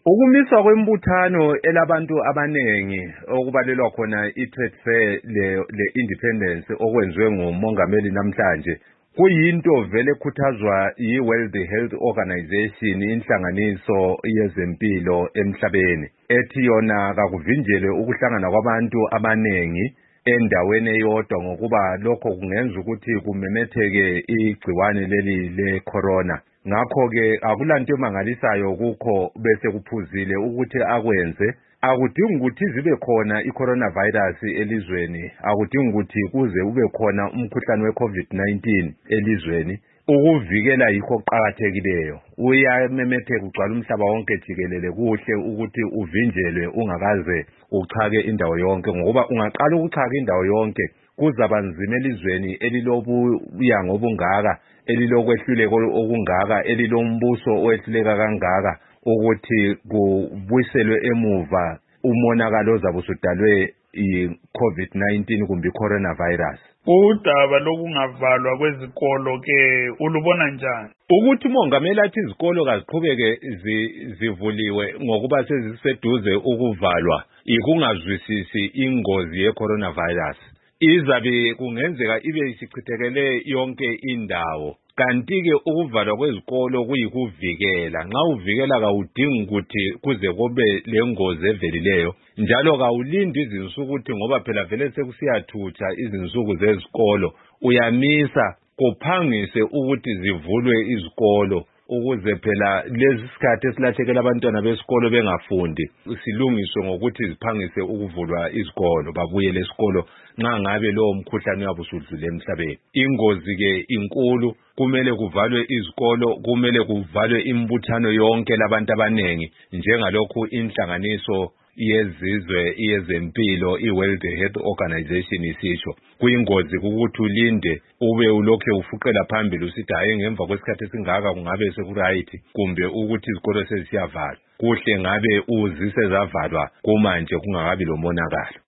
Ukumiswa kwembuthano elabantu abanengi okubalelwa khona i-Trade Fair le-Independence okwenziwe ngumongameli namhlanje kuyinto vele ekhuthazwa yi-World Health Organization, inhlanganiso yezempilo emhlabeni, ethi yona kakuvinjelwe ukuhlangana kwabantu abanengi endaweni eyodwa ngokuba lokho kungenza ukuthi kumemetheke igciwane leli le-corona. Ngakho-ke akulanto emangalisayo kukho bese kuphuzile ukuthi akwenze. Akudingi ukuthi zibe khona i-coronavirus elizweni, akudingi ukuthi kuze ube khona umkhuhlane we-COVID-19 elizweni. Ukuvikela yikho okuqakathekileyo. Uyamemetheka ugcwala umhlaba wonke jikelele, kuhle ukuthi uvinjelwe ungakaze uchake indawo yonke, ngoba ungaqala ukuchaka indawo yonke kuzaba nzima elizweni elilobuyango obungaka, elilokwehluleka okungaka, elilombuso owehluleka kangaka, ukuthi kubuyiselwe emuva umonakalo ozabe usudalwe i-COVID-19 kumbe i-coronavirus. Udaba lokungavalwa kwezikolo ke ulubona njani? Ukuthi umongameli athi izikolo kaziqhubeke zivuliwe ngokuba seziseduze ukuvalwa ikungazwisisi ingozi ye-coronavirus. Izabe kungenzeka ibe isichithekele yonke indawo. Kanti-ke ukuvalwa kwezikolo kuyikuvikela. Nxa uvikela kawudingi ukuthi kuze kube lengozi evelileyo. Njalo kawulindi izinsuku ukuthi ngoba phela vele sekusiyathutha izinsuku zezikolo, uyamisa kuphangise ukuthi zivulwe izikolo ukuze phela lezi sikhathi esilahlekela abantwana besikolo bengafundi silungiswe ngokuthi ziphangise ukuvulwa izikolo babuyele esikolo nxa ngabe lowo mkhuhlane uyabe usudlule emhlabeni. Ingozi-ke inkulu, kumele kuvalwe izikolo, kumele kuvalwe imbuthano yonke labantu abanengi njengalokhu inhlanganiso yezizwe yezempilo i-World Health Organization isitsho. Kuyingozi ukuthi ulinde ube ulokhe ufuqela phambili usithi hayi ngemva kwesikhathi esingaka kungabe sekuright, kumbe ukuthi izikolo sezisiyavalwa. Kuhle ngabe uzise zavalwa kumanje kungakabi lomonakalo.